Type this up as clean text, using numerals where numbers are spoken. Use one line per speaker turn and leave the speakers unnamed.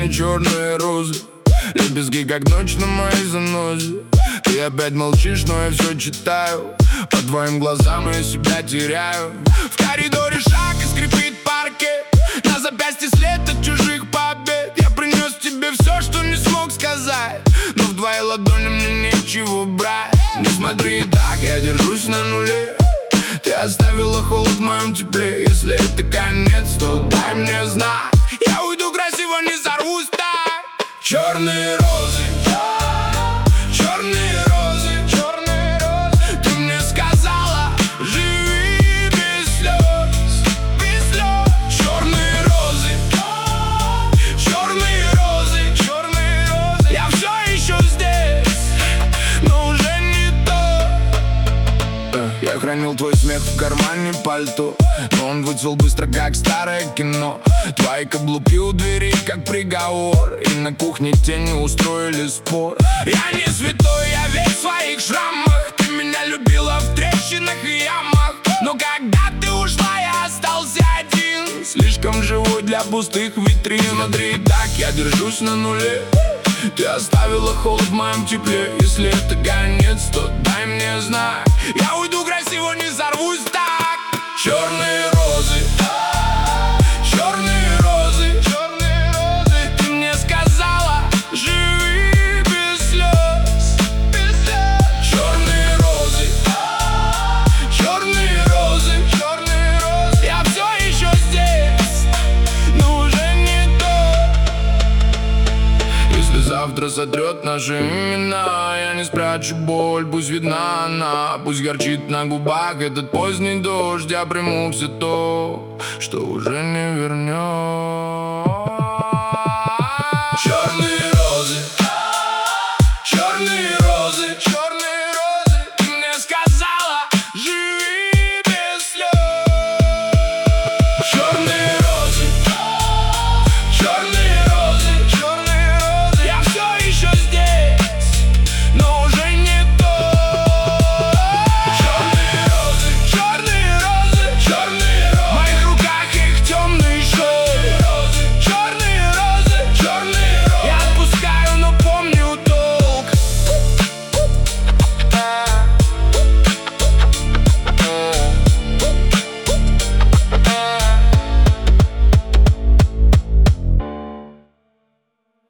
мои черные розы, лепестки как ночь на моей занозе. Ты опять молчишь, но я все читаю. По твоим глазам я себя теряю. В коридоре шаг и скрипит паркет, на запястье след от чужих побед. Я принес тебе все, что не смог сказать, но в твоей ладони мне нечего брать. Не смотри так, я держусь на нуле. Ты оставила холод в моем тепле. Если это конец, то дай мне знак. Я уйду красиво, не сорвусь так. Черные розы, черные розы, черные розы. Ты мне сказала, живи без слез, без слез. Черные розы, черные розы, черные розы. Я все еще здесь, но уже не то. Я хранил твой смех в кармане пальто, но он выцвел быстро, как старое кино. Твои каблуки у двери, как приговор, и на кухне тени устроили спор. Я не святой, я весь в своих шрамах. Ты меня любила в трещинах и ямах, но когда ты ушла, я остался один, слишком живой для пустых витрин. Смотри так, я держусь на нуле. Ты оставила холод в моем тепле. Если это конец, то дай мне знак. Я уйду красиво, не сорвусь так. Черные розы, черные розы, черные розы. Ты мне сказала, живи без слез, без слез. Черные розы, черные розы, черные розы. Я все еще здесь, но уже не то. Если завтра сотрет наши имена, я не спрячу боль, пусть видна она. Пусть горчит на губах этот поздний дождь. Я приму все то, что уже не вернешь.